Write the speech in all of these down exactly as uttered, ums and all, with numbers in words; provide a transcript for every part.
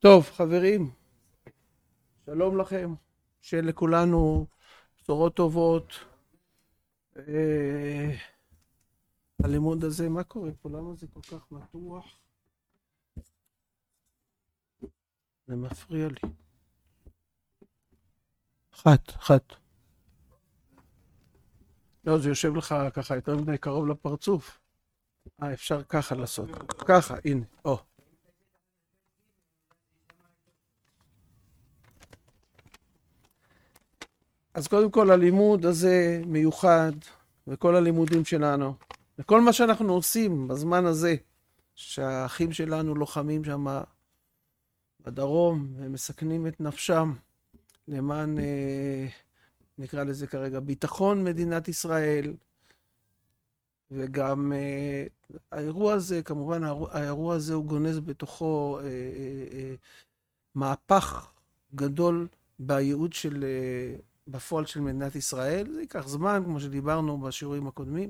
טוב, חברים, שלום לכם, שלכולנו בשורות טובות. אה, הלימוד הזה, מה קורה פה? למה זה כל כך מתוח? זה מפריע לי. אחת, אחת. לא, זה יושב לך ככה יותר מדי קרוב לפרצוף. אה, אפשר ככה לעשות. ככה, הנה, או. אז קודם כל הלימוד הזה מיוחד, וכל הלימודים שלנו, וכל מה שאנחנו עושים בזמן הזה, שהאחים שלנו לוחמים שם בדרום, הם מסכנים את נפשם למען, אה, נקרא לזה כרגע, ביטחון מדינת ישראל, וגם אה, האירוע הזה, כמובן האירוע הזה הוא גונז בתוכו אה, אה, אה, מהפך גדול בייעוד של... אה, בפועל של מדינת ישראל. זה ייקח זמן, כמו שדיברנו בשיעורים הקודמים,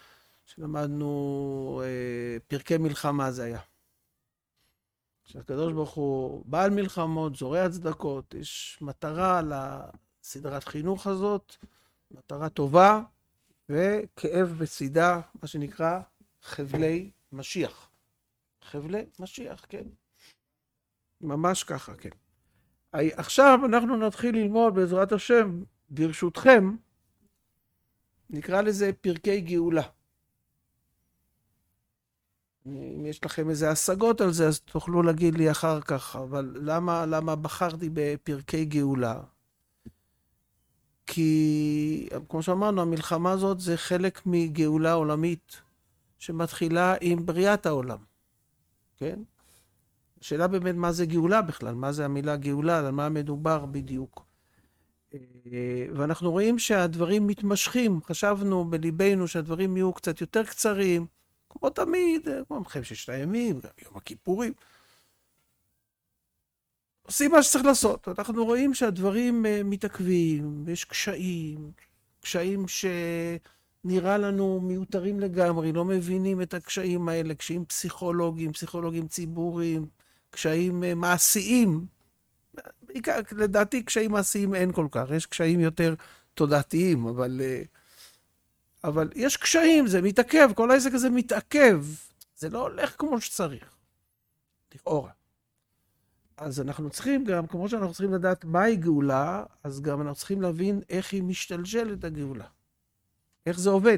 שלמדנו אה, פרקי מלחמה זה היה. שהקדוש ברוך הוא בעל מלחמות, זורע צדקות, יש מטרה לסדרת חינוך הזאת, מטרה טובה, וכאב בצידה, מה שנקרא חבלי משיח. חבלי משיח, כן. ממש ככה, כן. עכשיו אנחנו נתחיל ללמוד בעזרת השם, ברשותכם, נקרא לזה פרקי גאולה. אם יש לכם איזה השגות על זה, אז תוכלו להגיד לי אחר כך, אבל למה, למה בחרתי בפרקי גאולה? כי, כמו שאמרנו, המלחמה הזאת זה חלק מגאולה עולמית, שמתחילה עם בריאת העולם, כן? השאלה באמת מה זה גאולה בכלל, מה זה המילה גאולה, על מה מדובר בדיוק. ואנחנו רואים שהדברים מתמשכים, חשבנו בליבנו שהדברים יהיו קצת יותר קצרים, כמו תמיד, כמו מלחמת ששת הימים, יום הכיפורים. עושים מה שצריך לעשות. אנחנו רואים שהדברים מתעכבים, יש קשיים, קשיים שנראה לנו מיותרים לגמרי, לא מבינים את הקשיים האלה, קשיים פסיכולוגיים, פסיכולוגיים ציבוריים, קשיים מעשיים. לדעתי קשיים מעשיים אין כל כך, יש קשיים יותר תודעתיים, אבל, אבל יש קשיים, זה מתעכב, כל העסק הזה מתעכב, זה לא הולך כמו שצריך, לכאורה. אז אנחנו צריכים גם, כמו שאנחנו צריכים לדעת מהי גאולה, אז גם אנחנו צריכים להבין איך היא משתלשלת הגאולה, איך זה עובד.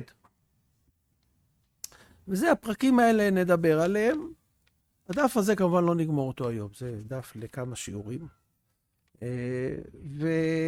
וזה הפרקים האלה נדבר עליהם. הדף הזה כמובן לא נגמור אותו היום, זה דף לכמה שיעורים. ו...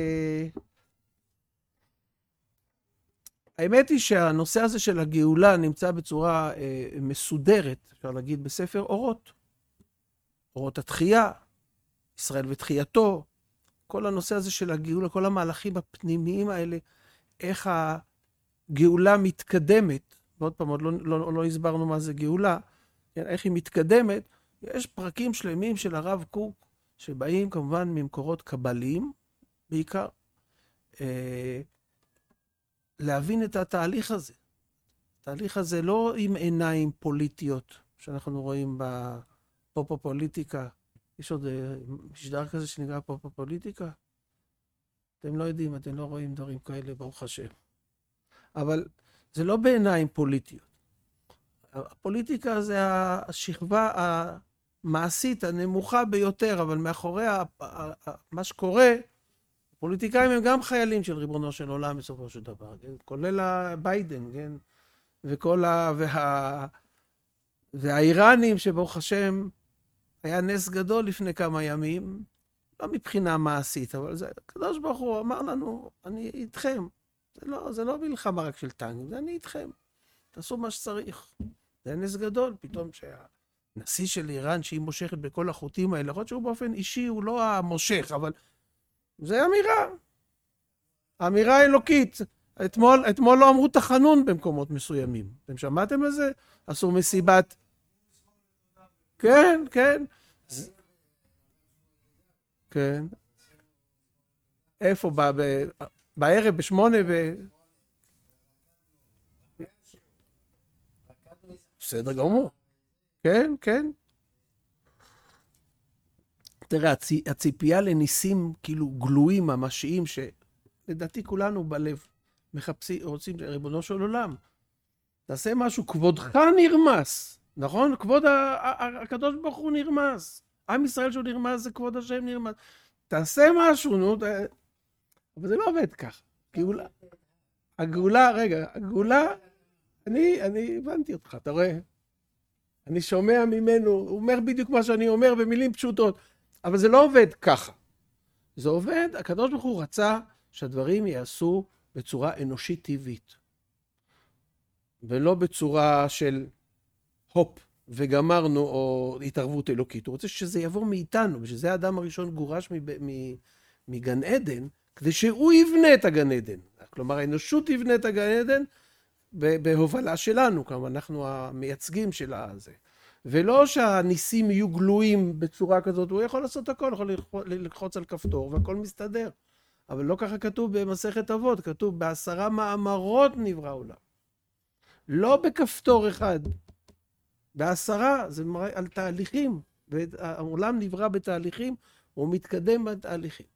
האמת היא שהנושא הזה של הגאולה נמצא בצורה מסודרת, אפשר להגיד, בספר אורות. אורות התחייה, ישראל ותחייתו, כל הנושא הזה של הגאולה, כל המהלכים הפנימיים האלה, איך הגאולה מתקדמת, ועוד פעם, עוד לא, לא, לא הסברנו מה זה גאולה, איך היא מתקדמת, יש פרקים שלמים של הרב קוק, שבאים כמובן ממקורות קבליים, בעיקר, אה, להבין את התהליך הזה. התהליך הזה לא עם עיניים פוליטיות, שאנחנו רואים בפופופוליטיקה. יש עוד משדר כזה שנקרא פופופוליטיקה? אתם לא יודעים, אתם לא רואים דברים כאלה, ברוך השם. אבל זה לא בעיניים פוליטיות. הפוליטיקה זה השכבה המעשית הנמוכה ביותר, אבל מאחורי מה שקורה, הפוליטיקאים הם גם חיילים של ריבונו של עולם בסופו של דבר, כן? כולל הביידן, כן? וכל ה... וה... והאיראנים שברוך השם היה נס גדול לפני כמה ימים, לא מבחינה מעשית, אבל זה, הקדוש ברוך הוא אמר לנו, אני איתכם. זה לא, זה לא מלחמה רק של טנקים, זה אני איתכם. תעשו מה שצריך. זה נס גדול, פתאום שהנשיא של איראן, שהיא מושכת בכל החוטים האלה, למרות שהוא באופן אישי הוא לא המושך, אבל זה אמירה. אמירה אלוקית. אתמול, אתמול לא אמרו תחנון במקומות מסוימים. אתם שמעתם על זה? עשו מסיבת... כן, כן. כן. איפה? ב... ב... בערב, בשמונה ו... בסדר גמור. כן, כן. תראה, הצ- הציפייה לניסים כאילו גלויים, ממשיים, שלדעתי כולנו בלב מחפשים, רוצים, ריבונו של עולם, תעשה משהו, כבודך נרמס, נכון? כבוד ה- ה- הקדוש ברוך הוא נרמס. עם ישראל שהוא נרמס זה כבוד השם נרמס. תעשה משהו, נו, ת... אבל זה לא עובד כך. גאולה, הגאולה, רגע, הגאולה, אני, אני הבנתי אותך, אתה רואה? אני שומע ממנו, הוא אומר בדיוק מה שאני אומר במילים פשוטות, אבל זה לא עובד ככה. זה עובד, הקדוש ברוך הוא רצה שהדברים יעשו בצורה אנושית טבעית, ולא בצורה של הופ וגמרנו או התערבות אלוקית. הוא רוצה שזה יבוא מאיתנו, ושזה האדם הראשון גורש מגן עדן, כדי שהוא יבנה את הגן עדן. כלומר, האנושות יבנה את הגן עדן בהובלה שלנו, כלומר, אנחנו המייצגים של הזה. ולא שהניסים יהיו גלויים בצורה כזאת, הוא יכול לעשות הכל, יכול ללחוץ על כפתור והכל מסתדר. אבל לא ככה כתוב במסכת אבות, כתוב בעשרה מאמרות נברא עולם. לא בכפתור אחד. בעשרה זה מראה על תהליכים, והעולם נברא בתהליכים, הוא מתקדם בתהליכים.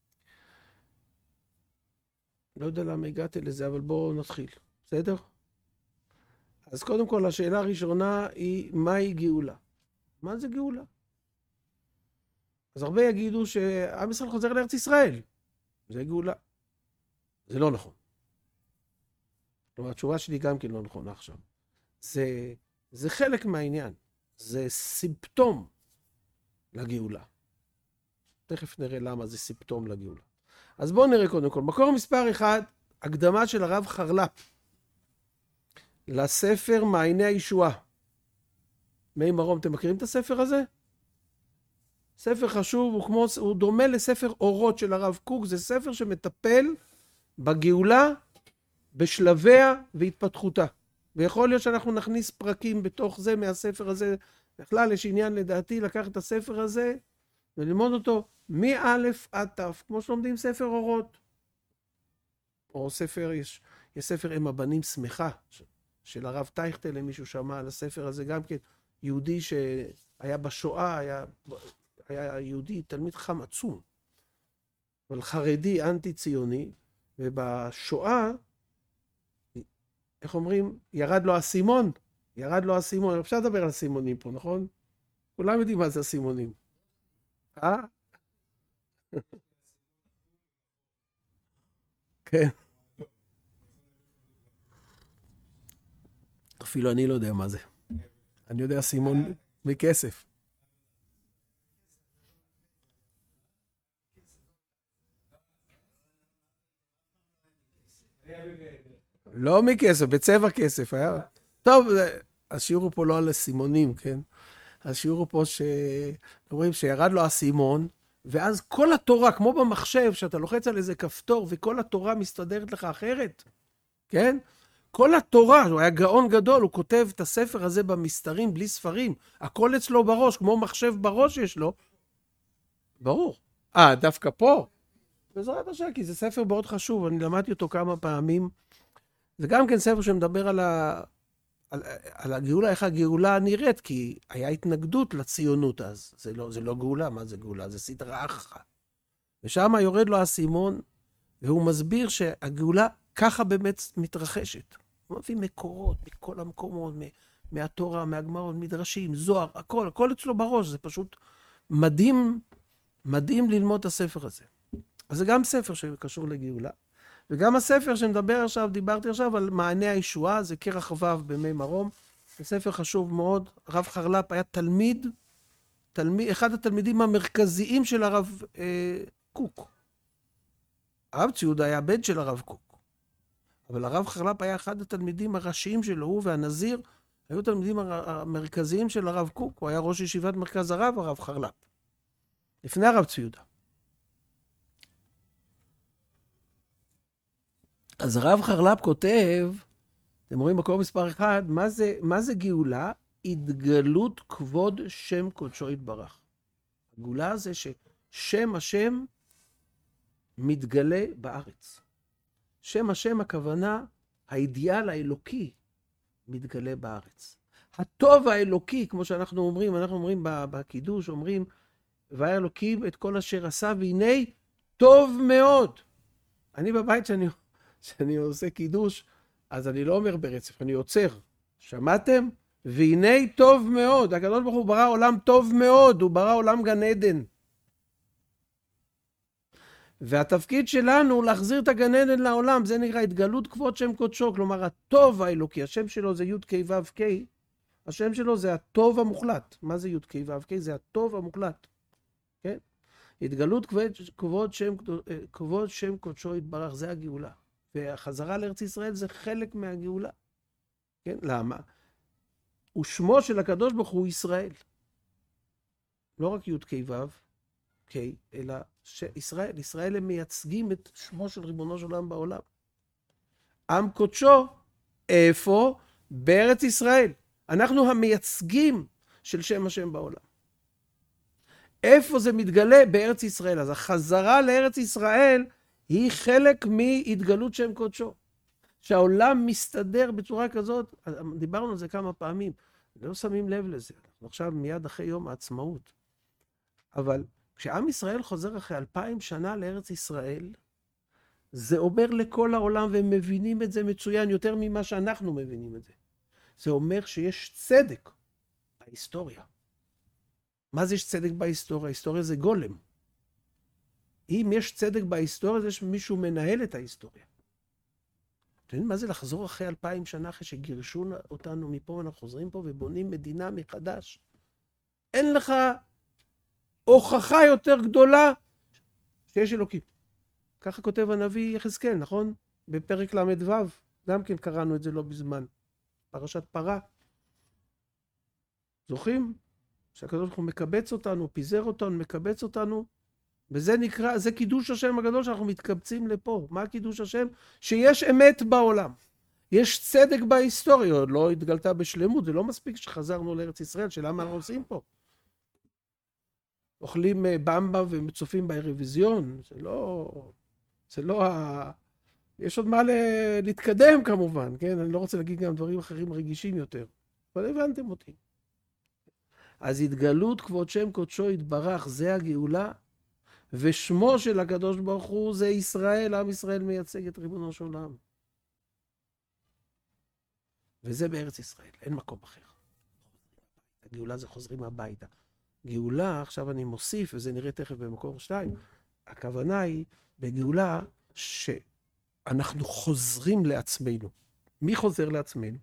לא יודע למה הגעתי לזה, אבל בואו נתחיל. בסדר? אז קודם כל, השאלה הראשונה היא, מהי גאולה? מה זה גאולה? אז הרבה יגידו שעם ישראל חוזר לארץ ישראל. זה גאולה. זה לא נכון. כלומר, התשובה שלי גם כן לא נכונה עכשיו. זה, זה חלק מהעניין. זה סימפטום לגאולה. תכף נראה למה זה סימפטום לגאולה. אז בואו נראה קודם כל. מקור מספר אחד, הקדמה של הרב חרל"פ לספר מעייני הישועה. מי מרום, אתם מכירים את הספר הזה? ספר חשוב, הוא, כמו, הוא דומה לספר אורות של הרב קוק, זה ספר שמטפל בגאולה, בשלביה והתפתחותה. ויכול להיות שאנחנו נכניס פרקים בתוך זה, מהספר הזה. בכלל יש עניין לדעתי לקחת את הספר הזה וללמוד אותו מא' עד ת', כמו שלומדים ספר אורות. או ספר, יש, יש ספר אם הבנים שמחה, של הרב טייכטל, מישהו שמע על הספר הזה גם כן, יהודי שהיה בשואה, היה, היה יהודי, תלמיד חם עצום, אבל חרדי, אנטי ציוני, ובשואה, איך אומרים, ירד לו הסימון, ירד לו הסימון, אפשר לדבר על הסימונים פה, נכון? כולם יודעים מה זה הסימונים. אה? כן. אפילו אני לא יודע מה זה. אני יודע סימון מכסף. לא מכסף, בצבע כסף. היה... טוב, השיעור פה לא על הסימונים, כן? השיעור פה שאומרים שירד לו הסימון, ואז כל התורה, כמו במחשב, שאתה לוחץ על איזה כפתור, וכל התורה מסתדרת לך אחרת, כן? כל התורה, הוא היה גאון גדול, הוא כותב את הספר הזה במסתרים, בלי ספרים. הכל אצלו בראש, כמו מחשב בראש יש לו. ברור. אה, דווקא פה? בעזרת השם, כי זה ספר מאוד חשוב, אני למדתי אותו כמה פעמים. זה גם כן ספר שמדבר על, ה... על... על הגאולה, איך הגאולה נראית, כי היה התנגדות לציונות אז. זה לא, זה לא גאולה, מה זה גאולה? זה סדרה אחת. ושם יורד לו הסימון, והוא מסביר שהגאולה ככה באמת מתרחשת. הוא מביא מקורות מכל המקומות, מהתורה, מהגמרות, מדרשים, זוהר, הכל, הכל אצלו בראש. זה פשוט מדהים, מדהים ללמוד את הספר הזה. אז זה גם ספר שקשור לגאולה. וגם הספר שמדבר עכשיו, דיברתי עכשיו על מעייני הישועה, זה כרך ו' במי מרום. זה ספר חשוב מאוד. הרב חרל"פ היה תלמיד, תלמיד, אחד התלמידים המרכזיים של הרב אה, קוק. הרב ציודה היה בן של הרב קוק. אבל הרב חרל"פ היה אחד התלמידים הראשיים שלו, הוא והנזיר, היו תלמידים המרכזיים של הרב קוק, הוא היה ראש ישיבת מרכז הרב, הרב חרל"פ. לפני הרב ציודה. אז הרב חרל"פ כותב, אתם רואים מקור מספר אחד, מה זה, מה זה גאולה? התגלות כבוד שם קודשו יתברך. הגאולה זה ששם השם מתגלה בארץ. שם השם הכוונה, האידיאל האלוקי מתגלה בארץ. הטוב האלוקי, כמו שאנחנו אומרים, אנחנו אומרים בקידוש, אומרים, והיה אלוקים את כל אשר עשה, והנה טוב מאוד. אני בבית שאני, שאני עושה קידוש, אז אני לא אומר ברצף, אני עוצר. שמעתם? והנה טוב מאוד. הקדוש ברוך הוא ברא עולם טוב מאוד, הוא ברא עולם גן עדן. והתפקיד שלנו להחזיר את הגן עדן לעולם, זה נקרא התגלות כבוד שם קודשו, כלומר הטוב האלוקי, השם שלו זה י' ק' ו' ק', השם שלו זה הטוב המוחלט. מה זה י' ק' ו' ק'? זה הטוב המוחלט. כן? התגלות כבוד, כבוד, שם, כבוד שם קודשו יתברך, זה הגאולה. והחזרה לארץ ישראל זה חלק מהגאולה. כן? למה? ושמו של הקדוש ברוך הוא ישראל. לא רק י' ק' ו' ק', אלא שישראל, ישראל הם מייצגים את שמו של ריבונו של עולם בעולם. עם קודשו, איפה? בארץ ישראל. אנחנו המייצגים של שם השם בעולם. איפה זה מתגלה? בארץ ישראל. אז החזרה לארץ ישראל היא חלק מהתגלות שם קודשו. שהעולם מסתדר בצורה כזאת, דיברנו על זה כמה פעמים, לא שמים לב לזה. אנחנו עכשיו מיד אחרי יום העצמאות. אבל כשעם ישראל חוזר אחרי אלפיים שנה לארץ ישראל, זה אומר לכל העולם, והם מבינים את זה מצוין יותר ממה שאנחנו מבינים את זה. זה אומר שיש צדק בהיסטוריה. מה זה יש צדק בהיסטוריה? ההיסטוריה זה גולם. אם יש צדק בהיסטוריה, זה שמישהו מנהל את ההיסטוריה. אתם יודעים מה זה לחזור אחרי אלפיים שנה, אחרי שגירשו אותנו מפה, ואנחנו חוזרים פה ובונים מדינה מחדש? אין לך הוכחה יותר גדולה שיש אלוקים. ככה כותב הנביא יחזקאל, נכון? בפרק למד וו, גם כן קראנו את זה לא בזמן. פרשת פרה. זוכרים? שהקדוש ברוך הוא מקבץ אותנו, פיזר אותנו, מקבץ אותנו, וזה נקרא, זה קידוש השם הגדול שאנחנו מתקבצים לפה. מה קידוש השם? שיש אמת בעולם. יש צדק בהיסטוריה, עוד לא התגלתה בשלמות, זה לא מספיק שחזרנו לארץ ישראל, שלמה אנחנו עושים פה? אוכלים במבה ומצופים באירוויזיון, זה לא, זה לא ה... יש עוד מה להתקדם כמובן, כן? אני לא רוצה להגיד גם דברים אחרים רגישים יותר, אבל הבנתם אותי. אז התגלות כבוד שם קודשו יתברך, זה הגאולה, ושמו של הקדוש ברוך הוא זה ישראל, עם ישראל מייצג את ריבונו של עולם. וזה בארץ ישראל, אין מקום אחר. הגאולה זה חוזרים הביתה. גאולה, עכשיו אני מוסיף, וזה נראה תכף במקור שתיים, הכוונה היא בגאולה שאנחנו חוזרים לעצמנו. מי חוזר לעצמנו?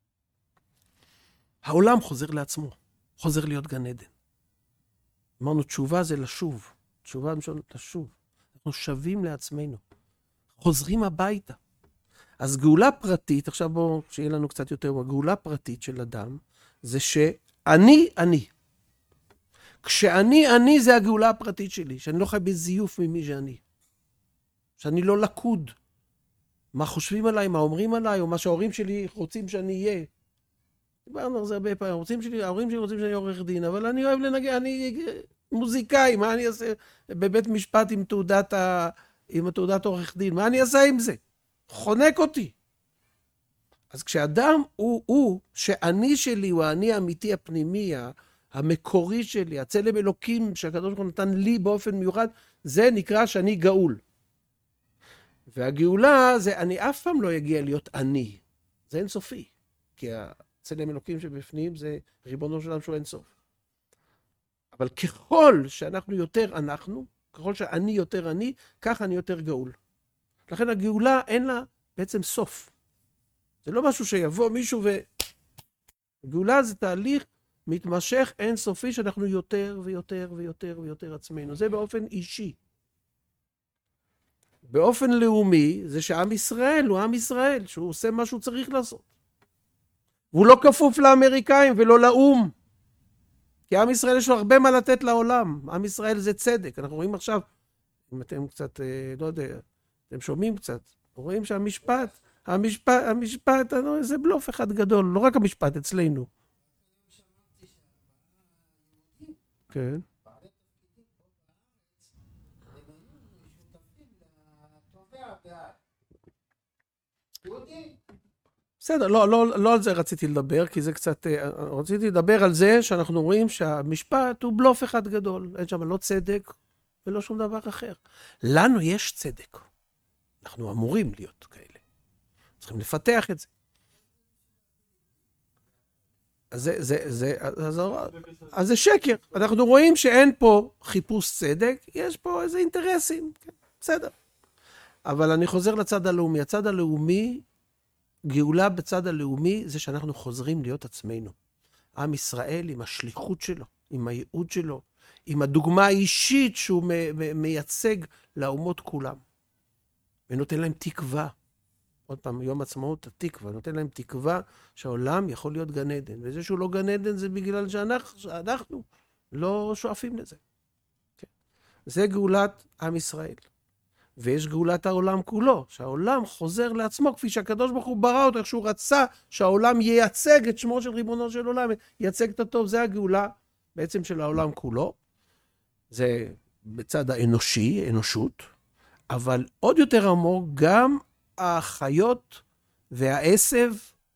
העולם חוזר לעצמו, חוזר להיות גן עדן. אמרנו, תשובה זה לשוב. תשובה משון לשוב. אנחנו שווים לעצמנו. חוזרים הביתה. אז גאולה פרטית, עכשיו בואו, שיהיה לנו קצת יותר, גאולה פרטית של אדם, זה שאני, אני. כשאני, אני זה הגאולה הפרטית שלי, שאני לא חי בזיוף ממי שאני. שאני לא לקוד. מה חושבים עליי, מה אומרים עליי, או מה שההורים שלי רוצים שאני אהיה. דיברנו על זה הרבה פעמים, ההורים שלי, ההורים שלי רוצים שאני עורך דין, אבל אני אוהב לנגן, אני מוזיקאי, מה אני אעשה בבית משפט עם תעודת, ה... עם תעודת עורך דין, מה אני אעשה עם זה? חונק אותי. אז כשאדם הוא, הוא, שאני שלי, הוא האני האמיתי הפנימי, המקורי שלי, הצלם אלוקים שהקדוש ברוך הוא נתן לי באופן מיוחד, זה נקרא שאני גאול. והגאולה זה, אני אף פעם לא יגיע להיות אני. זה אינסופי. כי הצלם אלוקים שבפנים זה ריבונו של עולם שהוא אינסוף. אבל ככל שאנחנו יותר אנחנו, ככל שאני יותר אני, כך אני יותר גאול. לכן הגאולה אין לה בעצם סוף. זה לא משהו שיבוא מישהו ו... גאולה זה תהליך מתמשך אינסופי שאנחנו יותר ויותר ויותר ויותר עצמנו. זה באופן אישי. באופן לאומי זה שעם ישראל הוא עם ישראל, שהוא עושה מה שהוא צריך לעשות. והוא לא כפוף לאמריקאים ולא לאום. כי עם ישראל יש לו הרבה מה לתת לעולם. עם ישראל זה צדק. אנחנו רואים עכשיו, אם אתם קצת, לא יודע, אתם שומעים קצת, רואים שהמשפט, המשפט, המשפט, זה בלוף אחד גדול, לא רק המשפט אצלנו. כן. בסדר, לא, לא, לא על זה רציתי לדבר, כי זה קצת... רציתי לדבר על זה שאנחנו רואים שהמשפט הוא בלוף אחד גדול. אין שם לא צדק ולא שום דבר אחר. לנו יש צדק. אנחנו אמורים להיות כאלה. צריכים לפתח את זה. אז זה, זה, זה, אז, אז זה שקר. אנחנו רואים שאין פה חיפוש צדק, יש פה איזה אינטרסים. כן, בסדר. אבל אני חוזר לצד הלאומי. הצד הלאומי, גאולה בצד הלאומי, זה שאנחנו חוזרים להיות עצמנו. עם ישראל עם השליחות שלו, עם הייעוד שלו, עם הדוגמה האישית שהוא מייצג לאומות כולם. ונותן להם תקווה. עוד פעם, יום עצמאות התקווה, נותן להם תקווה שהעולם יכול להיות גן עדן. וזה שהוא לא גן עדן זה בגלל שאנחנו, שאנחנו לא שואפים לזה. כן. זה גאולת עם ישראל. ויש גאולת העולם כולו, שהעולם חוזר לעצמו, כפי שהקדוש ברוך הוא ברא אותו, איך שהוא רצה שהעולם ייצג את שמו של ריבונו של עולם, ייצג את הטוב, זה הגאולה בעצם של העולם כולו. זה בצד האנושי, אנושות, אבל עוד יותר עמוק, גם החיות והעשב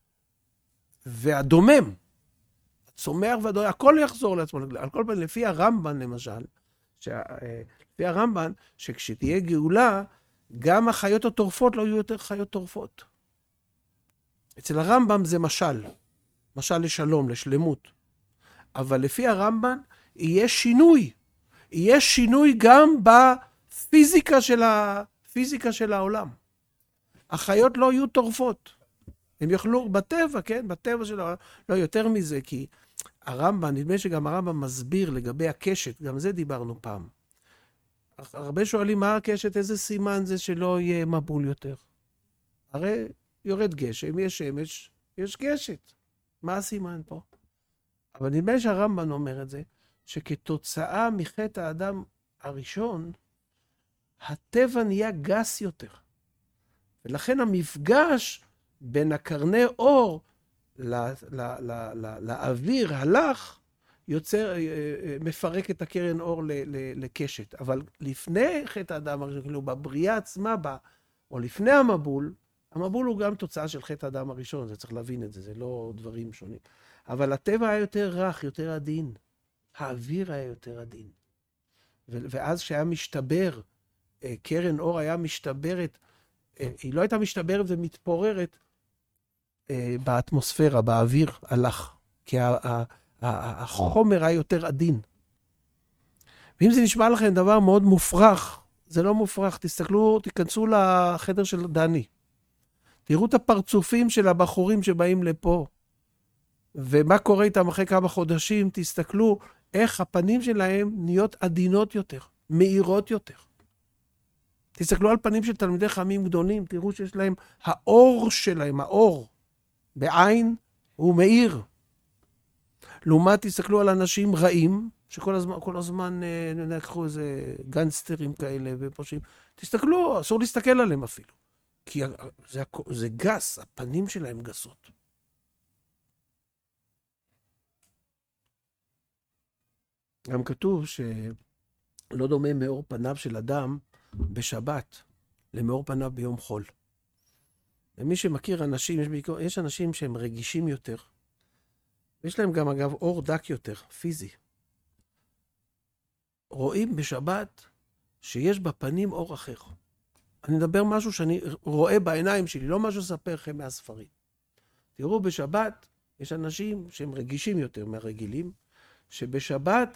והדומם, הצומח והדומם, הכל יחזור לעצמו. על כל פעם, לפי הרמב"ן למשל, שה... לפי הרמב"ן, שכשתהיה גאולה, גם החיות הטורפות לא יהיו יותר חיות טורפות. אצל הרמב"ם זה משל, משל לשלום, לשלמות. אבל לפי הרמב"ן, יהיה שינוי. יהיה שינוי גם בפיזיקה של, ה... פיזיקה של העולם. החיות לא יהיו טורפות. הם יוכלו בטבע, כן? בטבע של העולם. לא יותר מזה, כי הרמב"ן, נדמה שגם הרמב"ן מסביר לגבי הקשת, גם זה דיברנו פעם. הרבה שואלים מה הקשת, איזה סימן זה שלא יהיה מבול יותר. הרי יורד גשם, יש שמש, יש קשת. מה הסימן פה? אבל נדמה שהרמב"ן אומר את זה, שכתוצאה מחטא האדם הראשון, הטבע נהיה גס יותר. ולכן המפגש בין הקרני אור לאוויר הלך, יוצר, מפרק את הקרן אור לקשת. אבל לפני חטא האדם הראשון, כאילו בבריאה עצמה, או לפני המבול, המבול הוא גם תוצאה של חטא האדם הראשון, זה צריך להבין את זה, זה לא דברים שונים. אבל הטבע היה יותר רך, יותר עדין. האוויר היה יותר עדין. ואז כשהיה משתבר, קרן אור היה משתברת, היא לא הייתה משתברת ומתפוררת באטמוספירה, באוויר הלך. כי החומר היה יותר עדין. ואם זה נשמע לכם דבר מאוד מופרך, זה לא מופרך. תסתכלו, תיכנסו לחדר של דני. תראו את הפרצופים של הבחורים שבאים לפה. ומה קורה איתם אחרי כמה חודשים, תסתכלו איך הפנים שלהם נהיות עדינות יותר, מהירות יותר. תסתכלו על פנים של תלמידי חכמים גדולים, תראו שיש להם, האור שלהם, האור, בעין, הוא מאיר. לעומת תסתכלו על אנשים רעים, שכל הזמן, כל הזמן נקחו איזה גנסטרים כאלה ופושעים. תסתכלו, אסור להסתכל עליהם אפילו. כי זה, זה גס, הפנים שלהם גסות. גם כתוב שלא דומה מאור פניו של אדם בשבת למאור פניו ביום חול. ומי שמכיר אנשים, יש, בעיקר, יש אנשים שהם רגישים יותר. יש להם גם אגב אור דק יותר, פיזי. רואים בשבת שיש בפנים אור אחר. אני מדבר משהו שאני רואה בעיניים שלי, לא משהו לספר לכם מהספרים. תראו, בשבת יש אנשים שהם רגישים יותר מהרגילים, שבשבת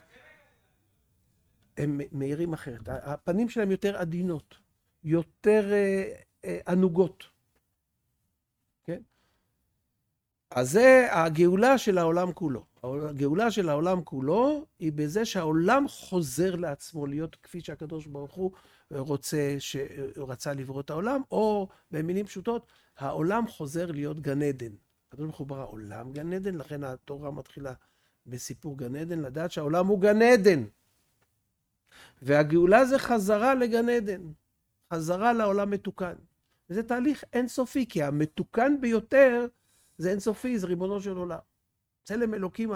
הם מאירים אחרת. הפנים שלהם יותר עדינות, יותר אה, אה, ענוגות. כן? אז זה הגאולה של העולם כולו. הגאולה של העולם כולו היא בזה שהעולם חוזר לעצמו להיות כפי שהקדוש ברוך הוא רוצה, שרצה לברוא את העולם, או במילים פשוטות, העולם חוזר להיות גן עדן. הקדוש ברוך הוא ברא עולם גן עדן, לכן התורה מתחילה בסיפור גן עדן, לדעת שהעולם הוא גן עדן. והגאולה זה חזרה לגן עדן, חזרה לעולם מתוקן. וזה תהליך אינסופי, כי המתוקן ביותר זה אינסופי, זה ריבונו של עולם. צלם אלוקים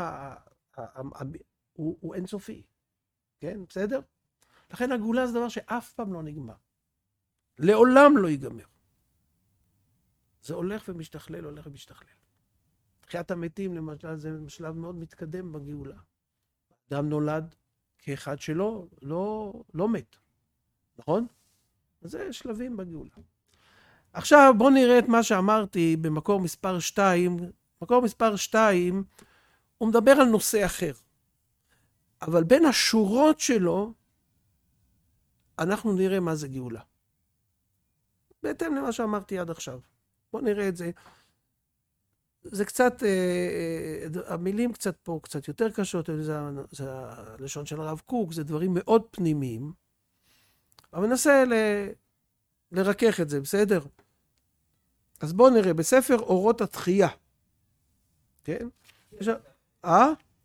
הוא אינסופי. כן, בסדר? לכן הגאולה זה דבר שאף פעם לא נגמר. לעולם לא ייגמר. זה הולך ומשתכלל, הולך ומשתכלל. תחיית המתים, למשל, זה שלב מאוד מתקדם בגאולה. אדם נולד כאחד שלו, לא, לא מת. נכון? אז זה שלבים בגאולה. עכשיו בואו נראה את מה שאמרתי במקור מספר שתיים. מקור מספר שתיים, הוא מדבר על נושא אחר. אבל בין השורות שלו, אנחנו נראה מה זה גאולה. בהתאם למה שאמרתי עד עכשיו. בואו נראה את זה. זה קצת, המילים קצת פה, קצת יותר קשות, זה, זה הלשון של הרב קוק, זה דברים מאוד פנימיים. אבל ננסה ל, לרכך את זה, בסדר? אז בואו נראה, בספר אורות התחייה. כן? יש... אה?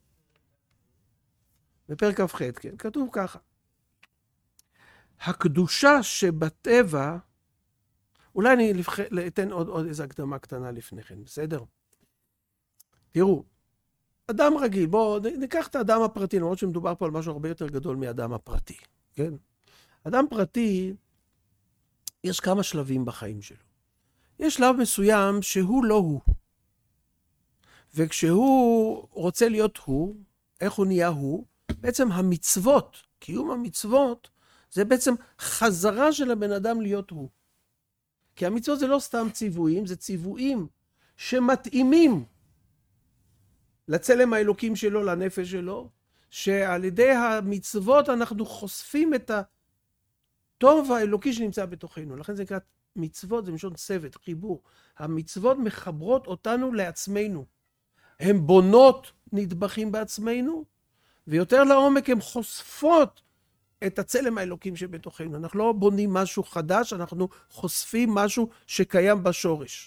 בפרק כ"ח, כן, כתוב ככה. הקדושה שבטבע, אולי אני לבח... אתן עוד, עוד איזו הקדמה קטנה לפני כן, בסדר? תראו, אדם רגיל, בואו ניקח את האדם הפרטי, למרות שמדובר פה על משהו הרבה יותר גדול מאדם הפרטי, כן? אדם פרטי, יש כמה שלבים בחיים שלו. יש שלב מסוים שהוא לא הוא. וכשהוא רוצה להיות הוא, איך הוא נהיה הוא? בעצם המצוות, קיום המצוות, זה בעצם חזרה של הבן אדם להיות הוא. כי המצוות זה לא סתם ציוויים, זה ציוויים שמתאימים לצלם האלוקים שלו, לנפש שלו, שעל ידי המצוות אנחנו חושפים את הטוב האלוקי שנמצא בתוכנו. לכן זה נקרא מצוות, זה משון צוות, חיבור. המצוות מחברות אותנו לעצמנו. הן בונות נדבכים בעצמנו, ויותר לעומק הן חושפות את הצלם האלוקים שבתוכנו. אנחנו לא בונים משהו חדש, אנחנו חושפים משהו שקיים בשורש.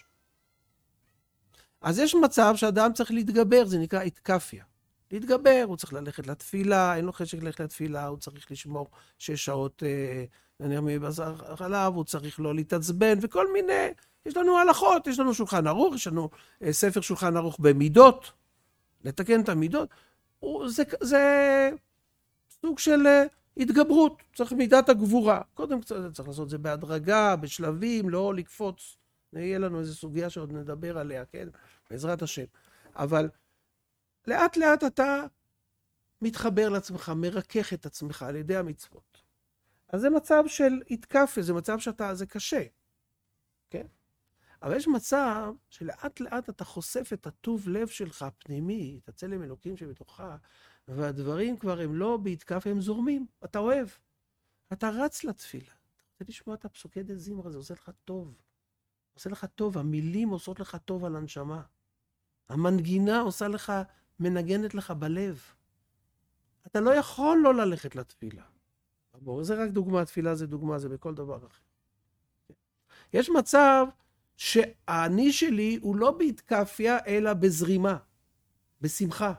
אז יש מצב שאדם צריך להתגבר, זה נקרא התקפיה. להתגבר, הוא צריך ללכת לתפילה, אין לו חשק ללכת לתפילה, הוא צריך לשמור שש שעות נניח מבשר חלב, הוא צריך לא להתעצבן, וכל מיני, יש לנו הלכות, יש לנו שולחן ערוך, יש לנו ספר שולחן ערוך במידות, לתקן את המידות, זה, זה סוג של התגברות, צריך מידת הגבורה. קודם קצת צריך לעשות את זה בהדרגה, בשלבים, לא לקפוץ. יהיה לנו איזו סוגיה שעוד נדבר עליה, כן? בעזרת השם. אבל לאט לאט אתה מתחבר לעצמך, מרכך את עצמך על ידי המצוות. אז זה מצב של התקפה, זה מצב שאתה, זה קשה. כן? אבל יש מצב שלאט לאט אתה חושף את הטוב לב שלך פנימי, את הצלם אלוקים שבתוכך, והדברים כבר הם לא בהתקפה, הם זורמים. אתה אוהב. אתה רץ לתפילה. אתה רוצה לשמוע את הפסוקי דה זמרה, זה עושה לך טוב. עושה לך טוב, המילים עושות לך טוב על הנשמה. המנגינה עושה לך, מנגנת לך בלב. אתה לא יכול לא ללכת לתפילה. בוא, זה רק דוגמה, תפילה זה דוגמה, זה בכל דבר אחר. יש מצב שהאני שלי הוא לא בהתקפיה, אלא בזרימה, בשמחה.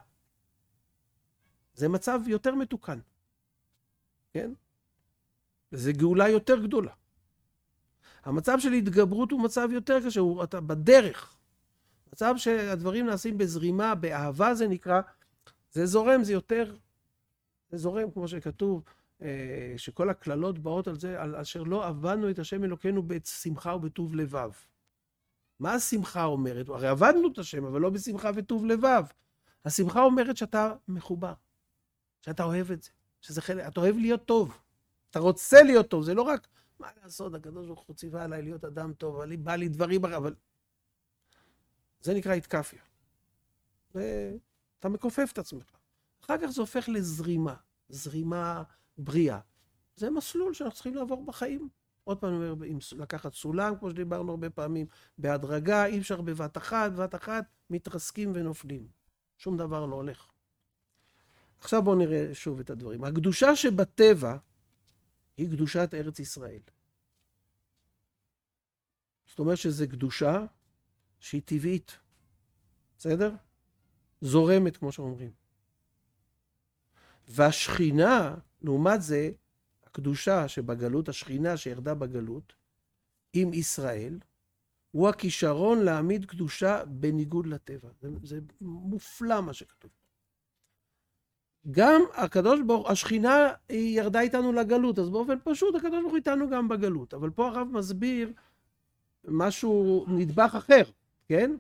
זה מצב יותר מתוקן. כן? זה גאולה יותר גדולה. המצב של התגברות הוא מצב יותר קשה, הוא אתה בדרך. מצב שהדברים נעשים בזרימה, באהבה זה נקרא, זה זורם, זה יותר, זה זורם כמו שכתוב, שכל הכללות באות על זה, על אשר לא עבדנו את השם אלוקינו בשמחה ובטוב לבב. מה השמחה אומרת? הרי עבדנו את השם, אבל לא בשמחה וטוב לבב. השמחה אומרת שאתה מחובר, שאתה אוהב את זה, שזה חלק, אתה אוהב להיות טוב, אתה רוצה להיות טוב, זה לא רק, מה לעשות, הקדוש ברוך הוא ציווה עליי להיות אדם טוב, אבל בא לי דברים, אבל זה נקרא התקפיה. ואתה מכופף את עצמך. אחר כך זה הופך לזרימה, זרימה בריאה. זה מסלול שאנחנו צריכים לעבור בחיים. עוד פעם, לקחת סולם, כמו שדיברנו הרבה פעמים, בהדרגה, אי אפשר בבת אחת, בבת אחת, מתרסקים ונופלים. שום דבר לא הולך. עכשיו בואו נראה שוב את הדברים. הקדושה שבטבע היא קדושת ארץ ישראל. זאת אומרת שזו קדושה שהיא טבעית. בסדר? זורמת, כמו שאומרים. והשכינה, לעומת זה, הקדושה שבגלות, השכינה שירדה בגלות, עם ישראל, הוא הכישרון להעמיד קדושה בניגוד לטבע. זה, זה מופלא מה שכתוב. גם הקדוש ברוך, השכינה היא ירדה איתנו לגלות, אז באופן פשוט הקדוש ברוך הוא איתנו גם בגלות. אבל פה הרב מסביר משהו, נדבך אחר, כן?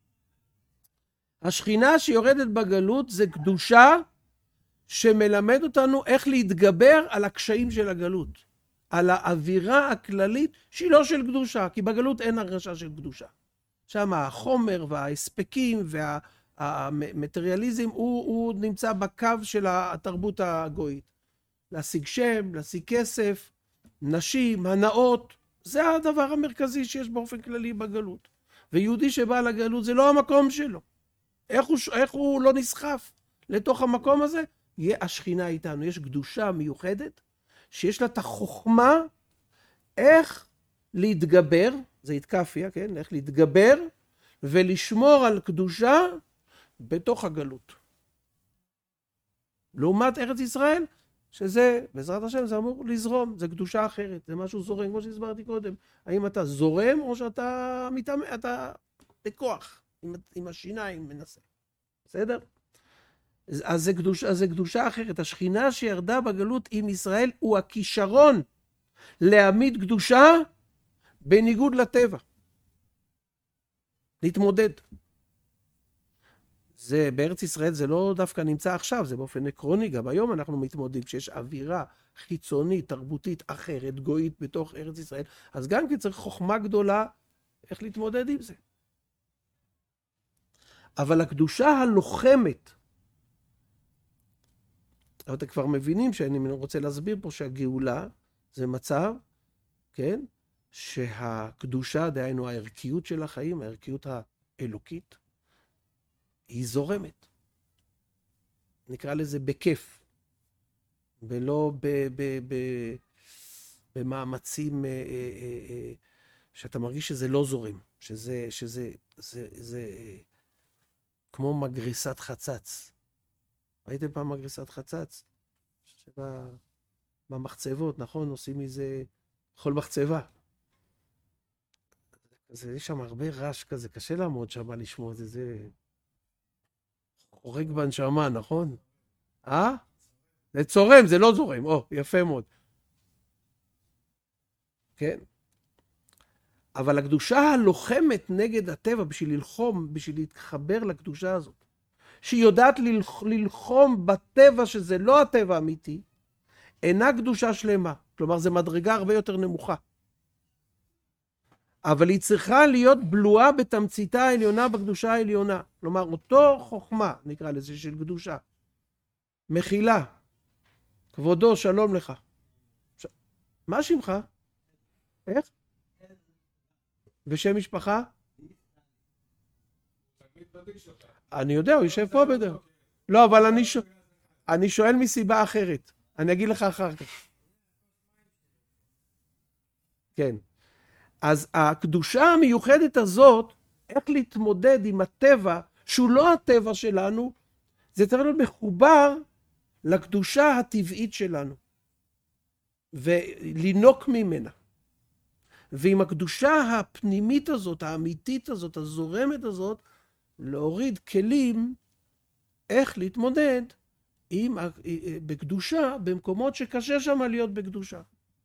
השכינה שיורדת בגלות זה קדושה שמלמד אותנו איך להתגבר על הקשיים של הגלות. על האווירה הכללית שהיא לא של קדושה, כי בגלות אין הרגשה של קדושה. שם החומר וההספקים והמטריאליזם הוא, הוא נמצא בקו של התרבות הגויית. להשיג שם, להשיג כסף, נשים, הנאות, זה הדבר המרכזי שיש באופן כללי בגלות. ויהודי שבא לגלות זה לא המקום שלו. איך הוא, איך הוא לא נסחף לתוך המקום הזה? יהיה השכינה איתנו. יש קדושה מיוחדת שיש לה את החוכמה איך להתגבר, זה התקפיה, כן? איך להתגבר ולשמור על קדושה בתוך הגלות. לעומת ארץ ישראל, שזה, בעזרת השם, זה אמור לזרום, זה קדושה אחרת, זה משהו זורם, כמו שהסברתי קודם. האם אתה זורם או שאתה מתאמן, אתה בכוח, עם, עם השיניים מנסה. בסדר? אז זה, קדוש, אז זה קדושה אחרת. השכינה שירדה בגלות עם ישראל הוא הכישרון להעמיד קדושה בניגוד לטבע. להתמודד. זה, בארץ ישראל זה לא דווקא נמצא עכשיו, זה באופן עקרוני, גם היום אנחנו מתמודדים, כשיש אווירה חיצונית, תרבותית אחרת, גויית בתוך ארץ ישראל, אז גם כי צריך חוכמה גדולה איך להתמודד עם זה. אבל הקדושה הלוחמת, אבל אתם כבר מבינים שאני רוצה להסביר פה שהגאולה זה מצב, כן, שהקדושה, דהיינו הערכיות של החיים, הערכיות האלוקית, היא זורמת. נקרא לזה בכיף, ולא ב, ב, ב, במאמצים אה, אה, אה, שאתה מרגיש שזה לא זורם, שזה, שזה זה, זה, כמו מגריסת חצץ. ראיתם פעם מגריסת חצץ? שבה, במחצבות, נכון? עושים מזה חול מחצבה. אז יש שם הרבה רעש כזה, קשה לעמוד שם לשמוע את זה, זה חורג בנשמה, נכון? אה? זה צורם, זה לא זורם, או, יפה מאוד. כן? אבל הקדושה הלוחמת נגד הטבע, בשביל ללחום, בשביל להתחבר לקדושה הזאת, שהיא יודעת ללחום בטבע שזה לא הטבע האמיתי, אינה קדושה שלמה. כלומר, זו מדרגה הרבה יותר נמוכה. אבל היא צריכה להיות בלועה בתמציתה העליונה בקדושה העליונה. כלומר, אותו חוכמה, נקרא לזה, של קדושה. מחילה. כבודו, שלום לך. ש... מה שמך? איך? ושם משפחה? אני יודע, הוא יושב פה בדרך. לא, אבל אני, ש... אני שואל מסיבה אחרת. אני אגיד לך אחר כך. כן. אז הקדושה המיוחדת הזאת, איך להתמודד עם הטבע, שהוא לא הטבע שלנו, זה צריך להיות מחובר לקדושה הטבעית שלנו. ולנוק ממנה. ועם הקדושה הפנימית הזאת, האמיתית הזאת, הזורמת הזאת, להוריד כלים איך להתמודד עם, בקדושה, במקומות שקשה שם להיות בקדושה.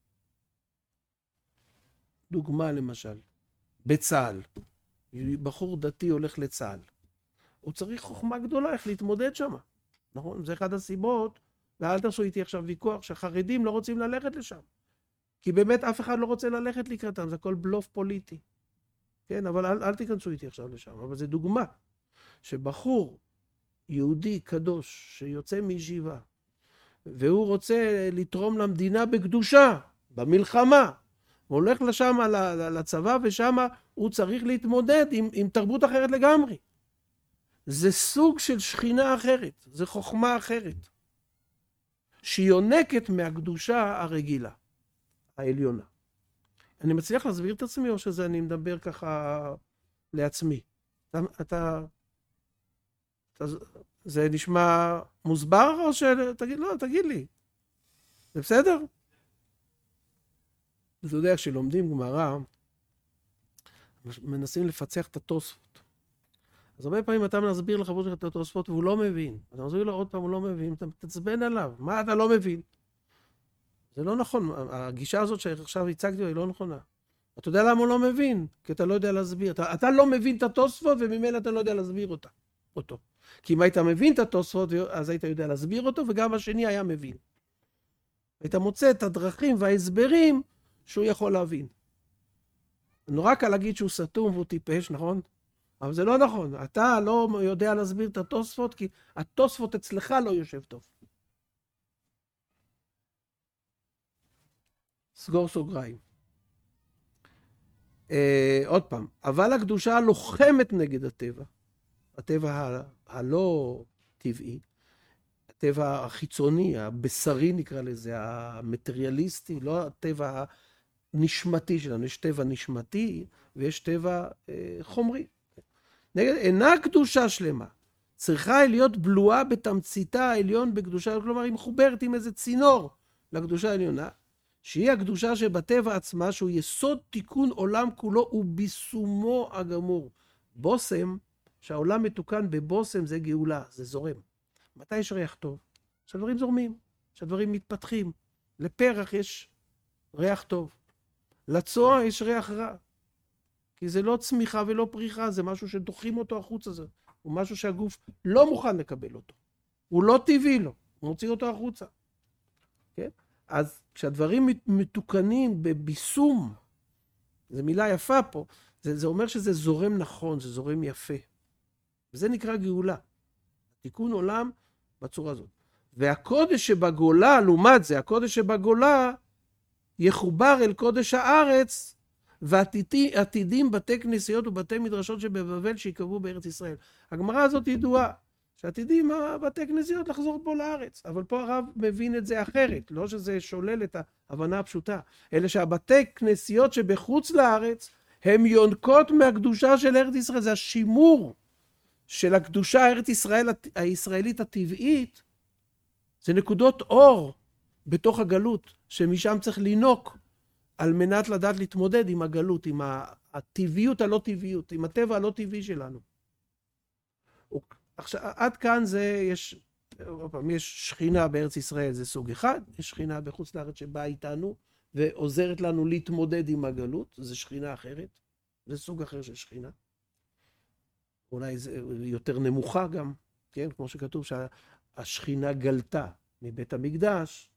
דוגמה למשל, בצה"ל, בחור דתי הולך לצה"ל, הוא צריך חוכמה גדולה איך להתמודד שם, נכון? זה אחד הסיבות, ואל תעשו איתי עכשיו ויכוח, שחרדים לא רוצים ללכת לשם, כי באמת אף אחד לא רוצה ללכת לקראתם, זה הכל בלוף פוליטי, כן? אבל אל, אל תיכנסו איתי עכשיו לשם, אבל זה דוגמה, שבחור יהודי קדוש שיוצא מישיבה, והוא רוצה לתרום למדינה בקדושה, במלחמה, הוא הולך לשם לצבא, ושם הוא צריך להתמודד עם, עם תרבות אחרת לגמרי. זה סוג של שכינה אחרת, זה חוכמה אחרת, שהיא יונקת מהקדושה הרגילה, העליונה. אני מצליח להסביר את עצמי, או שזה אני מדבר ככה לעצמי? אתה, אתה, אתה, זה נשמע מוסבר, או ש... תגיד, לא, תגיד לי. זה בסדר? אתה יודע, כשלומדים גמרא, מנסים לפצח את התוספות. אז הרבה פעמים אתה מסביר לחבר שלך את התוספות, והוא לא מבין. אתה מסביר לו עוד פעם, הוא לא מבין, אתה תצבן עליו. מה אתה לא מבין? זה לא נכון. הגישה הזאת שעכשיו הצגתי היא לא נכונה. אתה יודע למה הוא לא מבין? כי אתה לא יודע להסביר. אתה, אתה לא מבין את התוספות, וממילא אתה לא יודע להסביר אותה, אותו. כי אם היית מבין את התוספות, אז היית יודע להסביר אותו, וגם השני היה מבין. היית מוצא את הדרכים וההסברים שהוא יכול להבין. נורא קל להגיד שהוא סתום והוא טיפש, נכון? אבל זה לא נכון. אתה לא יודע להסביר את התוספות, כי התוספות אצלך לא יושב טוב. סגור סוגריים. אה, עוד פעם, אבל הקדושה לוחמת נגד הטבע. הטבע ה- הלא טבעי, הטבע החיצוני, הבשרי נקרא לזה, המטריאליסטי, לא הטבע הנשמתי שלנו. יש טבע נשמתי ויש טבע אה, חומרי. נגד, אינה קדושה שלמה. צריכה להיות בלועה בתמציתה העליון בקדושה, כלומר היא מחוברת עם איזה צינור לקדושה העליונה, שהיא הקדושה שבטבע עצמה, שהוא יסוד תיקון עולם כולו וביסומו הגמור. בוסם, שהעולם מתוקן בבוסם זה גאולה, זה זורם. מתי יש ריח טוב? שהדברים זורמים, שהדברים מתפתחים. לפרח יש ריח טוב. לצוע יש ריח רע. כי זה לא צמיחה ולא פריחה, זה משהו שדוחים אותו החוץ הזה. הוא משהו שהגוף לא מוכן לקבל אותו. הוא לא טבעי לו, הוא מוציא אותו החוצה. כן? אז כשהדברים מתוקנים בביסום, זו מילה יפה פה, זה, זה אומר שזה זורם נכון, זה זורם יפה. וזה נקרא גאולה. תיקון עולם בצורה הזאת. והקודש שבגולה, לעומת זה, הקודש שבגולה, יחובר אל קודש הארץ, ועתידים בתי כנסיות ובתי מדרשות שבבבל שיקבעו בארץ ישראל. הגמרא הזאת ידועה, שעתידים בתי כנסיות לחזור פה לארץ. אבל פה הרב מבין את זה אחרת, לא שזה שולל את ההבנה הפשוטה, אלא שהבתי כנסיות שבחוץ לארץ, הם יונקות מהקדושה של ארץ ישראל, זה השימור של הקדושה הארץ ישראל, הישראלית הטבעית, זה נקודות אור בתוך הגלות, שמשם צריך לינוק, על מנת לדעת להתמודד עם הגלות, עם הטבעיות הלא טבעיות, עם הטבע הלא טבעי שלנו. עכשיו, עד כאן זה, יש, יש שכינה בארץ ישראל, זה סוג אחד, יש שכינה בחוץ לארץ שבאה איתנו, ועוזרת לנו להתמודד עם הגלות, זה שכינה אחרת, זה סוג אחר של שכינה. אולי זה יותר נמוכה גם, כן? כמו שכתוב שהשכינה גלתה מבית המקדש,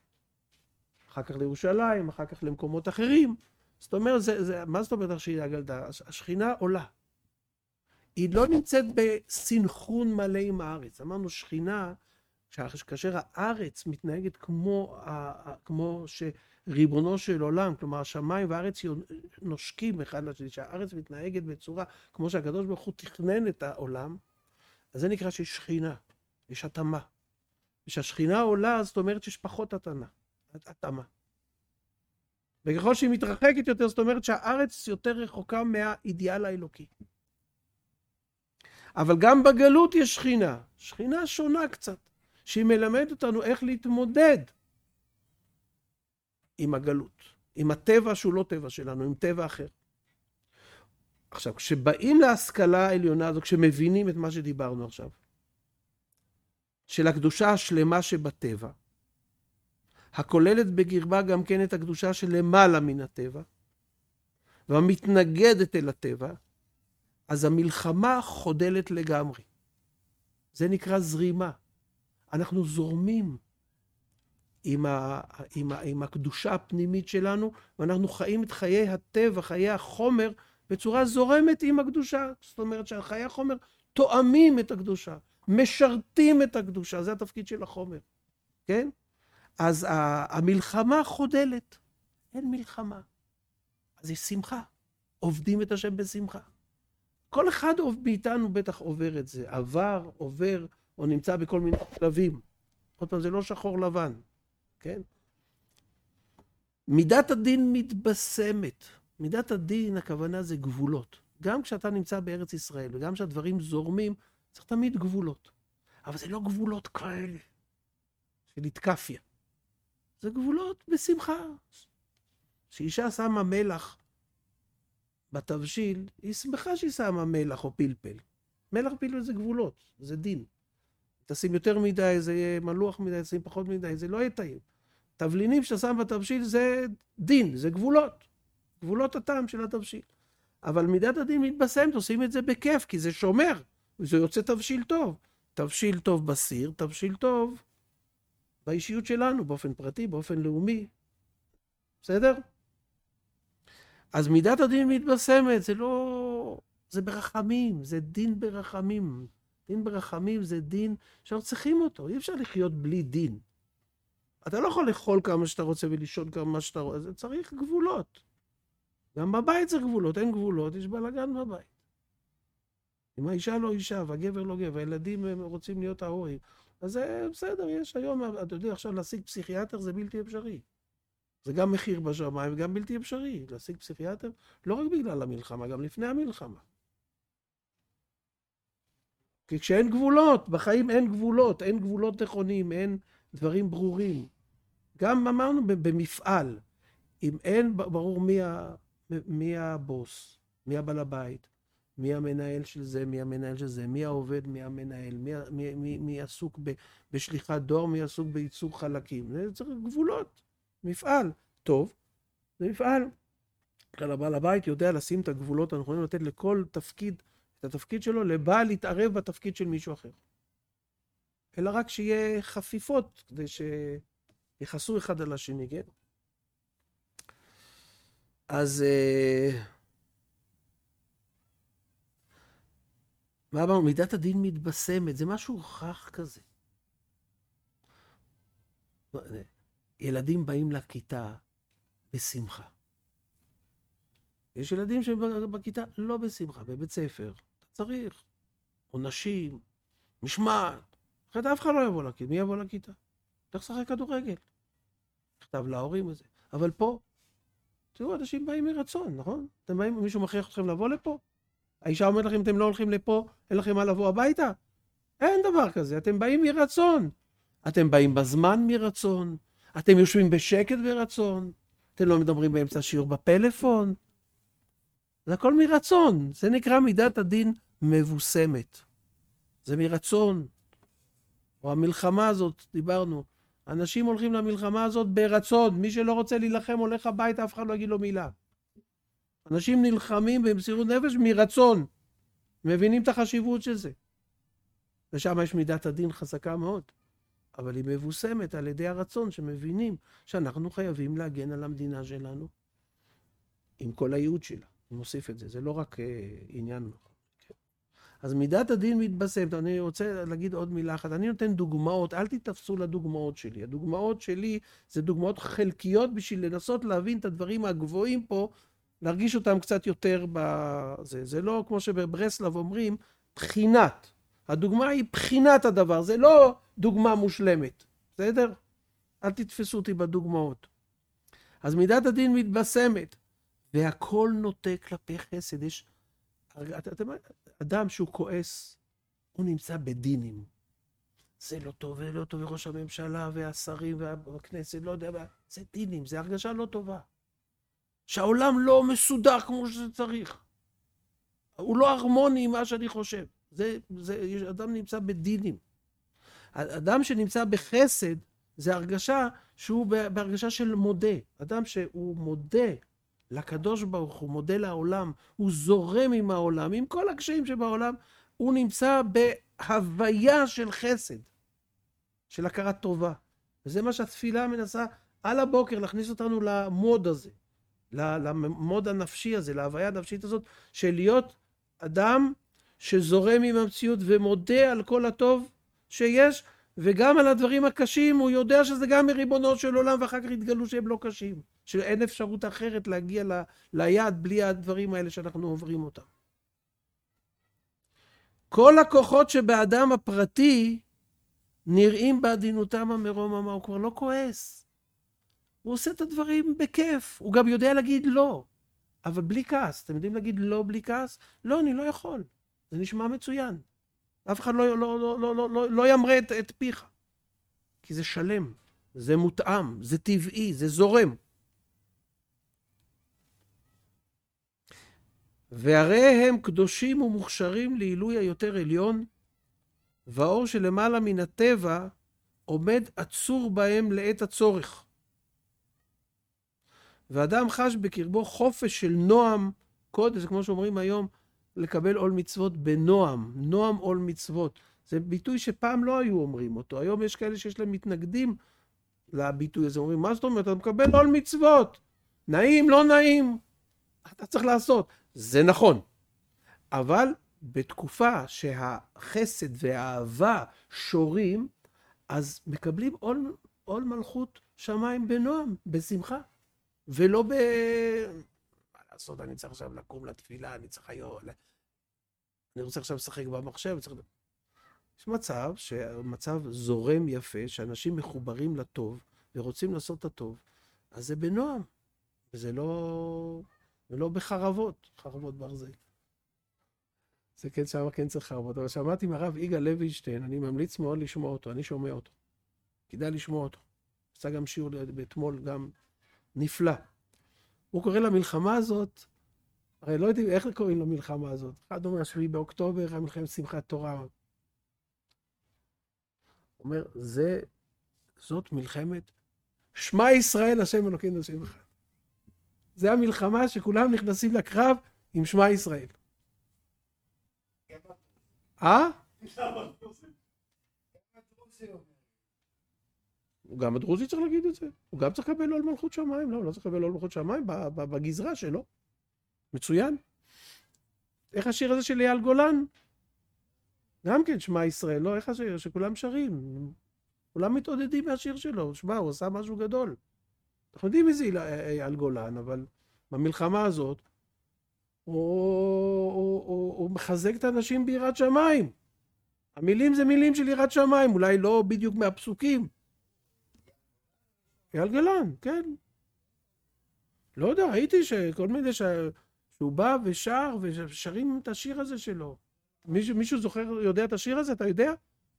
אחר כך לירושלים, אחר כך למקומות אחרים. זאת אומרת, זה, זה, מה זאת אומרת השכינה גלתה? השכינה עולה. היא לא נמצאת בסנכרון מלא עם הארץ. אמרנו שכינה, כאשר הארץ מתנהגת כמו, כמו שריבונו של עולם, כלומר השמיים והארץ נושקים אחד לשני, שהארץ מתנהגת בצורה כמו שהקדוש ברוך הוא תכנן את העולם, אז זה נקרא שיש שכינה, יש התאמה. כשהשכינה עולה, זאת אומרת שיש פחות התאמה. התאמה. וככל שהיא מתרחקת יותר, זאת אומרת שהארץ יותר רחוקה מהאידיאל האלוקי. אבל גם בגלות יש שכינה, שכינה שונה קצת, שהיא מלמדת אותנו איך להתמודד עם הגלות, עם הטבע שהוא לא טבע שלנו, עם טבע אחר. עכשיו, כשבאים להשכלה העליונה הזו, כשמבינים את מה שדיברנו עכשיו, של הקדושה השלמה שבטבע, הכוללת בגרבה גם כן את הקדושה שלמעלה מן הטבע, והמתנגדת אל הטבע, אז המלחמה חודלת לגמרי. זה נקרא זרימה. אנחנו זורמים עם, ה, עם, ה, עם הקדושה הפנימית שלנו, ואנחנו חיים את חיי הטבע, חיי החומר, בצורה זורמת עם הקדושה. זאת אומרת שהחיי החומר תואמים את הקדושה, משרתים את הקדושה, זה התפקיד של החומר. כן? אז המלחמה חודלת. אין מלחמה. אז יש שמחה. עובדים את השם בשמחה. כל אחד מאיתנו בטח עובר את זה. עבר, עובר, או נמצא בכל מיני שלבים. עוד פעם, זה לא שחור לבן. כן? מידת הדין מתבשמת. מידת הדין, הכוונה זה גבולות. גם כשאתה נמצא בארץ ישראל, וגם כשהדברים זורמים, צריך תמיד גבולות. אבל זה לא גבולות כאלה. של התקפיה. זה גבולות בשמחה. שאישה שמה מלח בתבשיל, היא שמחה שהיא שמה מלח או פלפל. מלח פלפל זה גבולות, זה דין. תשים יותר מדי, זה יהיה מלוח מדי, תשים פחות מדי, זה לא יהיה טעים. תבלינים שאתה שם בתבשיל זה דין, זה גבולות. גבולות הטעם של התבשיל. אבל מידת הדין מתבשמת, עושים את זה בכיף, כי זה שומר, וזה יוצא תבשיל טוב. תבשיל טוב בסיר, תבשיל טוב באישיות שלנו, באופן פרטי, באופן לאומי. בסדר? אז מידת הדין מתבשמת, זה לא... זה ברחמים, זה דין ברחמים. דין ברחמים זה דין שאנחנו צריכים אותו, אי אפשר לחיות בלי דין. אתה לא יכול לאכול כמה שאתה רוצה ולישון כמה שאתה רוצה, זה צריך גבולות. גם בבית צריך גבולות, אין גבולות, יש בלגן בבית. אם האישה לא אישה והגבר לא גבר, הילדים הם רוצים להיות ההורים, אז זה בסדר, יש היום, אתה יודע, עכשיו להשיג פסיכיאטר זה בלתי אפשרי. זה גם מחיר בשמיים וגם בלתי אפשרי. להשיג פסיכיאטר לא רק בגלל המלחמה, גם לפני המלחמה. כי כשאין גבולות, בחיים אין גבולות, אין גבולות נכונים, אין דברים ברורים. גם אמרנו במפעל, אם אין ברור מי, ה, מי הבוס, מי הבעל הבית, מי המנהל של זה, מי המנהל של זה, מי העובד, מי המנהל, מי, מי, מי, מי עסוק ב, בשליחת דואר, מי עסוק בייצור חלקים. זה צריך גבולות. מפעל טוב, זה מפעל. הבעל הבית יודע לשים את הגבולות הנכונים, לתת לכל תפקיד, את התפקיד שלו, לבעל להתערב בתפקיד של מישהו אחר. אלא רק שיהיה חפיפות, כדי שיחסו אחד על השני, כן? אז... מה אמרנו? מידת הדין מתבשמת, זה משהו הוכח כזה. ילדים באים לכיתה בשמחה. יש ילדים שבכיתה לא בשמחה, בבית ספר. אתה צריך עונשים, משמעת. אחרת אף אחד לא יבוא לכיתה. מי יבוא לכיתה? צריך לשחק כדורגל. נכתב להורים וזה. אבל פה, תראו, אנשים באים מרצון, נכון? אתם באים, מישהו מכריח אתכם לבוא לפה? האישה אומרת לכם, אתם לא הולכים לפה, אין לכם מה לבוא הביתה? אין דבר כזה, אתם באים מרצון. אתם באים בזמן מרצון. אתם יושבים בשקט ברצון. אתם לא מדברים באמצע שיעור בפלאפון. זה הכל מרצון. זה נקרא מידת הדין מבוסמת. זה מרצון. או המלחמה הזאת, דיברנו. אנשים הולכים למלחמה הזאת ברצון. מי שלא רוצה להילחם הולך הביתה, אף אחד לא יגיד לו מילה. אנשים נלחמים במסירות נפש מרצון. מבינים את החשיבות של זה. ושם יש מידת הדין חזקה מאוד. אבל היא מבוסמת על ידי הרצון שמבינים שאנחנו חייבים להגן על המדינה שלנו עם כל הייעוד שלה. אני מוסיף את זה, זה לא רק אה, עניין. אז מידת הדין מתבשמת. אני רוצה להגיד עוד מילה אחת. אני נותן דוגמאות, אל תתפסו לדוגמאות שלי. הדוגמאות שלי זה דוגמאות חלקיות בשביל לנסות להבין את הדברים הגבוהים פה, להרגיש אותם קצת יותר בזה. זה לא כמו שבברסלב אומרים, בחינת. הדוגמה היא בחינת הדבר, זה לא דוגמה מושלמת. בסדר? אל תתפסו אותי בדוגמאות. אז מידת הדין מתבשמת, והכל נוטה כלפי חסד. יש... אדם שהוא כועס, הוא נמצא בדינים. זה לא טוב, זה לא טוב, וראש הממשלה והשרים והכנסת, לא יודע, זה דינים, זה הרגשה לא טובה. שהעולם לא מסודר כמו שזה צריך. הוא לא הרמוני מה שאני חושב. זה, זה, אדם נמצא בדינים. אדם שנמצא בחסד, זה הרגשה שהוא בהרגשה של מודה. אדם שהוא מודה לקדוש ברוך הוא, מודה לעולם, הוא זורם עם העולם, עם כל הקשיים שבעולם, הוא נמצא בהוויה של חסד, של הכרת טובה. וזה מה שהתפילה מנסה על הבוקר להכניס אותנו למוד הזה, למוד הנפשי הזה, להוויה הנפשית הזאת, של להיות אדם שזורם עם המציאות ומודה על כל הטוב שיש, וגם על הדברים הקשים הוא יודע שזה גם מריבונו של עולם, ואחר כך יתגלו שהם לא קשים, שאין אפשרות אחרת להגיע ל, ליד בלי הדברים האלה שאנחנו עוברים אותם. כל הכוחות שבאדם הפרטי נראים בעדינותם המרוממה, הוא כבר לא כועס. הוא עושה את הדברים בכיף, הוא גם יודע להגיד לא, אבל בלי כעס. אתם יודעים להגיד לא בלי כעס? לא, אני לא יכול. זה נשמע מצוין. אף אחד לא, לא, לא, לא, לא, לא, לא ימרה את, את פיך. כי זה שלם, זה מותאם, זה טבעי, זה זורם. והרי הם קדושים ומוכשרים לעילוי היותר עליון, והאור שלמעלה מן הטבע עומד עצור בהם לעת הצורך. ואדם חש בקרבו חופש של נועם קודש, כמו שאומרים היום, לקבל עול מצוות בנועם, נועם עול מצוות. זה ביטוי שפעם לא היו אומרים אותו. היום יש כאלה שיש להם מתנגדים לביטוי הזה. אומרים, מה זאת אומרת? אתה מקבל עול מצוות. נעים, לא נעים. אתה צריך לעשות. זה נכון. אבל בתקופה שהחסד והאהבה שורים, אז מקבלים עול, עול מלכות שמיים בנועם, בשמחה. ולא ב... מה לעשות? אני צריך עכשיו לקום לתפילה, אני צריך היום... אני רוצה עכשיו לשחק במחשב, צריך... יש מצב, שמצב זורם יפה, שאנשים מחוברים לטוב, ורוצים לעשות את הטוב, אז זה בנועם, וזה לא... ולא בחרבות, חרבות ברזל. זה כן, שמה כן צריך חרבות, אבל שמעתי מהרב יגאל לוינשטיין, אני ממליץ מאוד לשמוע אותו, אני שומע אותו. כדאי לשמוע אותו. עשה גם שיעור אתמול, גם נפלא. הוא קורא למלחמה הזאת, הרי לא יודעים איך קוראים למלחמה הזאת. אחד אומר, שביעי באוקטובר, המלחמת שמחת תורה. הוא אומר, זה, זאת מלחמת, שמע ישראל, השם אלוקינו השם אחד. זה המלחמה שכולם נכנסים לקרב עם שמע ישראל. אה? גם הדרוזי צריך להגיד את זה. הוא גם צריך לקבל עול מלכות שמיים. לא, לא צריך לקבל עול מלכות שמיים בגזרה שלו. מצוין. איך השיר הזה של אייל גולן? גם כן, שמע ישראל. לא, איך השיר? שכולם שרים. כולם מתעודדים מהשיר שלו. שמע, הוא עשה משהו גדול. אנחנו יודעים מי זה אייל גולן, אבל במלחמה הזאת, הוא, הוא, הוא, הוא מחזק את האנשים ביראת שמיים. המילים זה מילים של יראת שמיים, אולי לא בדיוק מהפסוקים. אייל גולן, כן. לא יודע, ראיתי שכל מיני ש... שהוא בא ושר, ושרים את השיר הזה שלו. מישהו, מישהו זוכר, יודע את השיר הזה, אתה יודע?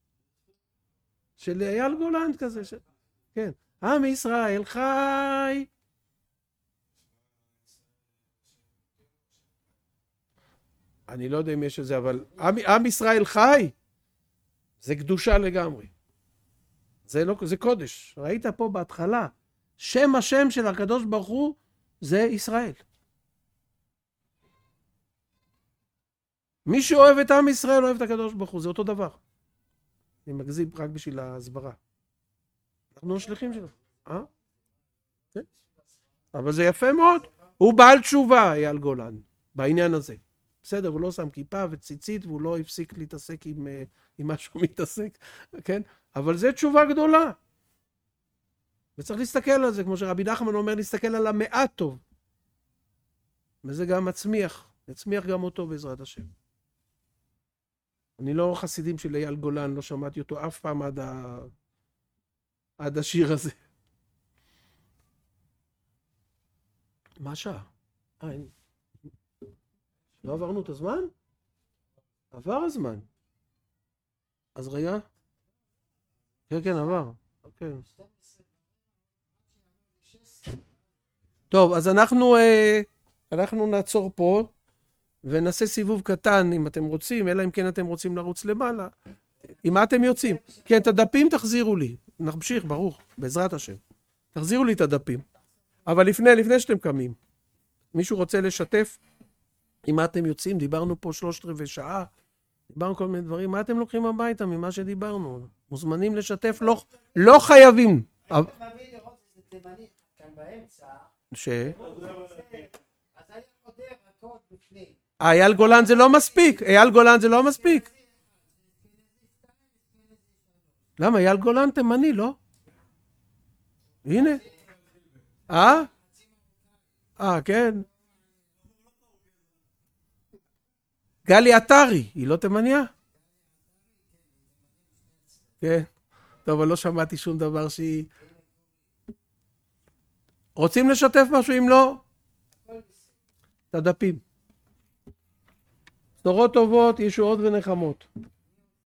של אייל גולן כזה. ש... כן. עם ישראל חי. אני לא יודע אם יש את זה, אבל עם, עם ישראל חי, זה קדושה לגמרי. זה, לא, זה קודש. ראית פה בהתחלה, שם השם של הקדוש ברוך הוא, זה ישראל. מי שאוהב את עם ישראל, אוהב את הקדוש ברוך הוא, זה אותו דבר. אני מגזים רק בשביל ההסברה. אנחנו השליחים שלו. אה? כן. אבל זה יפה מאוד. הוא בעל תשובה, אייל גולן, בעניין הזה. בסדר, הוא לא שם כיפה וציצית, והוא לא הפסיק להתעסק עם, עם מה שהוא מתעסק, כן? אבל זה תשובה גדולה. וצריך להסתכל על זה, כמו שרבי נחמן אומר, להסתכל על המעט טוב. וזה גם מצמיח, יצמיח גם אותו בעזרת השם. אני לא חסידים של אייל גולן, לא שמעתי אותו אף פעם עד, ה... עד השיר הזה. מה השעה? אה, אין... לא עברנו את הזמן? עבר הזמן. אז רגע. כן, כן, עבר. כן. טוב, אז אנחנו, אנחנו נעצור פה, ונעשה סיבוב קטן, אם אתם רוצים, אלא אם כן אתם רוצים לרוץ למעלה. עם מה אתם יוצאים? כן, את הדפים תחזירו לי. נמשיך, ברוך, בעזרת השם. תחזירו לי את הדפים. אבל לפני, לפני שאתם קמים, מישהו רוצה לשתף? עם מה אתם יוצאים? דיברנו פה שלושת רבעי שעה, דיברנו כל מיני דברים, מה אתם לוקחים הביתה ממה שדיברנו? מוזמנים לשתף, לא, לא חייבים. אני מביא לראות איזה תימני כאן באמצע. ש? אז היה חודר הכל בפנים. אייל גולן זה לא מספיק, אייל גולן זה לא מספיק. למה? אייל גולן תימני, לא? הנה. אה? אה, כן. גלי עטרי, היא לא תימניה? כן. טוב, אבל לא שמעתי שום דבר שהיא... רוצים לשתף משהו? אם לא? את הדפים. בשורות טובות, ישועות ונחמות.